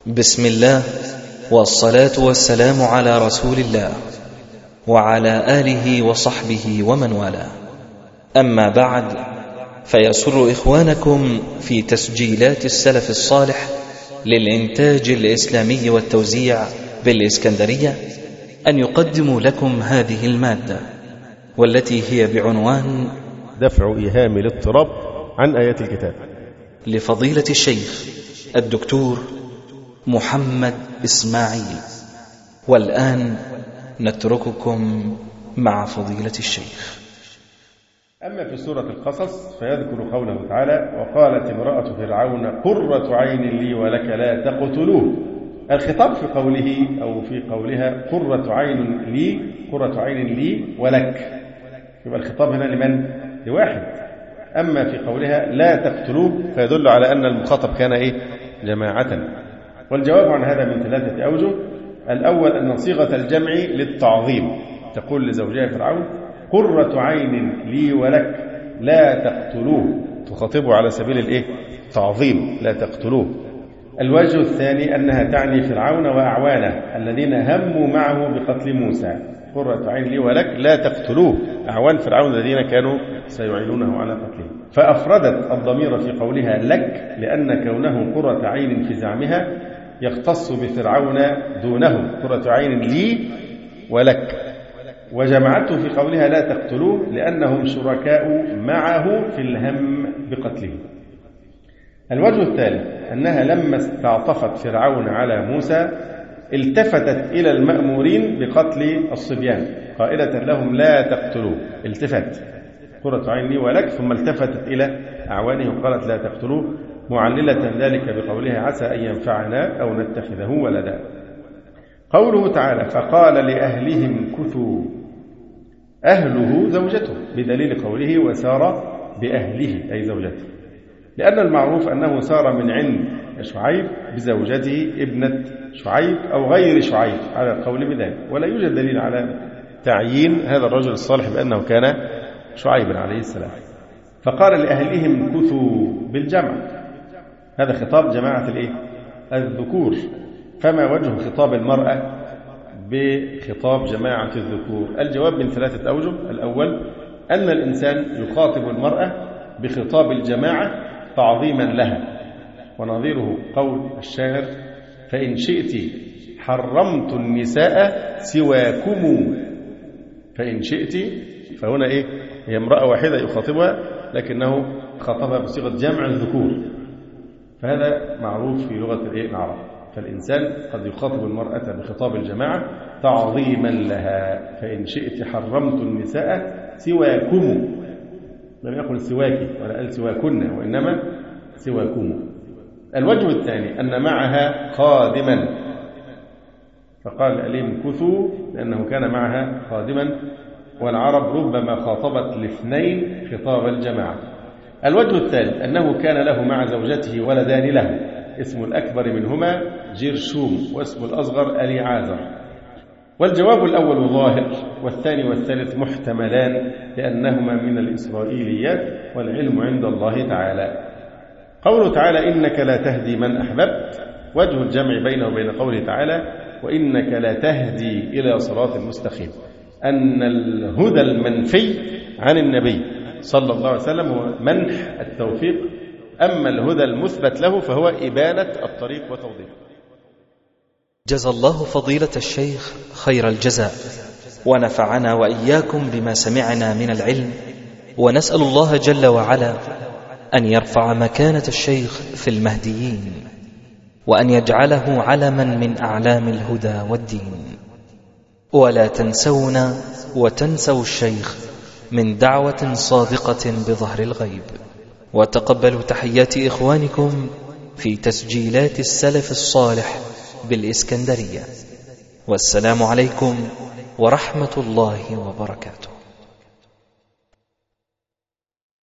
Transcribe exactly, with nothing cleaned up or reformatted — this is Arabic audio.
بسم الله والصلاة والسلام على رسول الله وعلى آله وصحبه ومن والاه. أما بعد، فيسر إخوانكم في تسجيلات السلف الصالح للإنتاج الإسلامي والتوزيع بالإسكندرية أن يقدموا لكم هذه المادة، والتي هي بعنوان دفع إيهام الاضطراب عن آيات الكتاب، لفضيلة الشيخ الدكتور محمد إسماعيل. والآن نترككم مع فضيلة الشيخ. أما في سورة القصص فيذكر قوله تعالى: وقالت امرأة فرعون قرة عين لي ولك لا تقتلوه. الخطاب في قوله أو في قولها قرة عين لي، قرة عين لي ولك، يبقى الخطاب هنا لمن؟ لواحد. أما في قولها لا تقتلوه فيدل على أن المخاطب كان إيه؟ جماعة. والجواب عن هذا من ثلاثة أوجه. الأول أن صيغة الجمع للتعظيم، تقول لزوجها فرعون قرة عين لي ولك لا تقتلوه، تخاطبه على سبيل الإيه؟ تعظيم، لا تقتلوه. الوجه الثاني أنها تعني فرعون وأعوانه الذين هموا معه بقتل موسى، قرة عين لي ولك لا تقتلوه، أعوان فرعون الذين كانوا سيعينونه على قتله. فأفردت الضمير في قولها لك لأن كونه قرة عين في زعمها يختص بفرعون دونه، قرة عين لي ولك. وجمعته في قولها لا تقتلوه لأنهم شركاء معه في الهم بقتله. الوجه الثالث أنها لما استعطفت فرعون على موسى التفتت إلى المأمورين بقتل الصبيان قائلة لهم لا تقتلوه، التفت قرة عين لي ولك، ثم التفتت إلى أعوانه وقالت لا تقتلوه، معللة ذلك بقولها عسى أن ينفعنا أو نتخذه ولدا. قوله تعالى فقال لأهلهم كثوا، أهله زوجته، بدليل قوله وسار بأهله أي زوجته، لأن المعروف أنه سار من عند شعيب بزوجته ابنة شعيب أو غير شعيب على القول بذلك، ولا يوجد دليل على تعيين هذا الرجل الصالح بأنه كان شعيب عليه السلام. فقال لأهلهم كثوا بالجمع، هذا خطاب جماعة الإيه؟ الذكور. فما وجه خطاب المرأة بخطاب جماعة الذكور؟ الجواب من ثلاثة أوجه. الأول أن الإنسان يخاطب المرأة بخطاب الجماعة تعظيما لها، ونظيره قول الشاعر فإن شئت حرمت النساء سواكم، فإن شئت، فهنا إيه؟ هي امرأة واحدة يخاطبها لكنه خاطبها بصيغة جمع الذكور، فهذا معروف في لغة العرب. فالإنسان قد يخاطب المرأة بخطاب الجماعة تعظيما لها، فإن شئت حرمت النساء سواكم، لم يقل سواكي ولا قال سواكن، وإنما سواكم. الوجه الثاني أن معها خادما، فقال أليم كثوا لأنه كان معها خادما، والعرب ربما خاطبت الاثنين خطاب الجماعة. الوجه الثالث أنه كان له مع زوجته ولدان له، اسم الأكبر منهما جرشوم واسم الأصغر أليعازر. والجواب الأول ظاهر، والثاني والثالث محتملان لأنهما من الإسرائيليات، والعلم عند الله تعالى. قوله تعالى إنك لا تهدي من أحببت، وجه الجمع بينه وبين قوله تعالى وإنك لا تهدي إلى صراط المستقيم، أن الهدى المنفي عن النبي صلى الله عليه وسلم هو منح التوفيق، أما الهدى المثبت له فهو إبانة الطريق وتوضيحه. جزى الله فضيلة الشيخ خير الجزاء، ونفعنا وإياكم بما سمعنا من العلم، ونسأل الله جل وعلا أن يرفع مكانة الشيخ في المهديين، وأن يجعله علما من أعلام الهدى والدين. ولا تنسونا وتنسوا الشيخ من دعوة صادقة بظهر الغيب. وتقبلوا تحيات إخوانكم في تسجيلات السلف الصالح بالإسكندرية. والسلام عليكم ورحمة الله وبركاته.